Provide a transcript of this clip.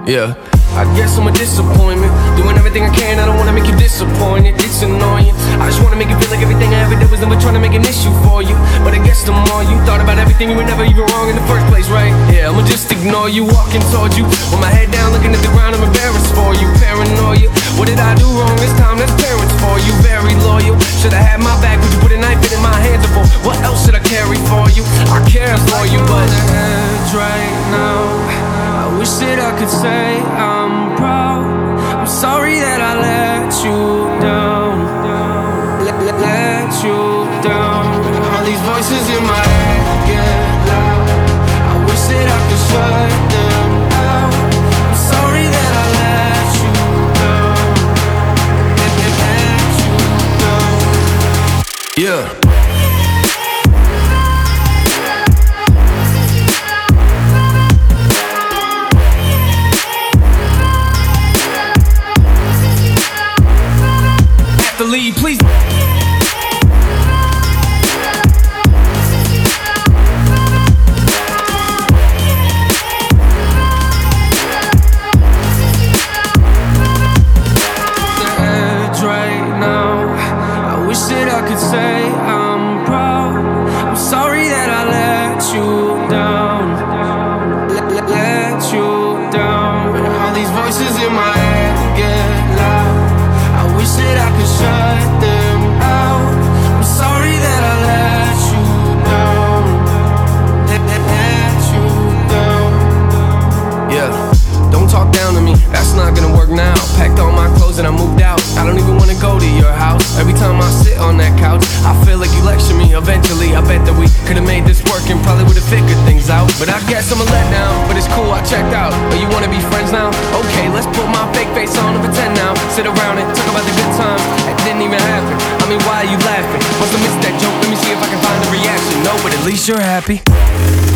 Yeah, I guess I'm a disappointment. Doing everything I can, I don't wanna make you disappointed. It's annoying. I just wanna make you feel like everything I ever did was never trying to make an issue for you. But I guess the more you thought about everything, you were never even wrong in the first place, right? Yeah, I'ma just ignore you, walking towards you with my head down, looking at the ground. I'm embarrassed for you, paranoia. What did I do wrong this time? That's parents for you. Very loyal. Should've had my back. Would you put a knife in my hands or for? What else should I carry for you? I care for you, but edge right now. I wish that I could say I'm proud. I'm sorry that I let you down. Let you down. All these voices in my head get loud. I wish that I could shut them out. I'm sorry that I let you down. Let you down. Yeah. Lead, please. Right now, I wish that I could say I'm proud. I'm sorry that I let you down. Let you down. All these voices in my head get loud. I wish that I could shut them out. I'm sorry that I let you down. Let you down. Yeah, don't talk down to me, that's not gonna work now. Packed all my clothes and I moved out. I don't even wanna go to your house. Every time I sit on that couch, I feel like you lecture me. Eventually, I bet that we could've made this work and probably would've figured things out. But I guess I'm a letdown, but it's cool, I checked out. Oh, you wanna be friends now? Okay, let's put my fake face on and pretend now. Sit around and talk about the good times that didn't even happen. I mean, why are you laughing? Must've missed that joke, let me see if I can find a reaction. No, but at least you're happy.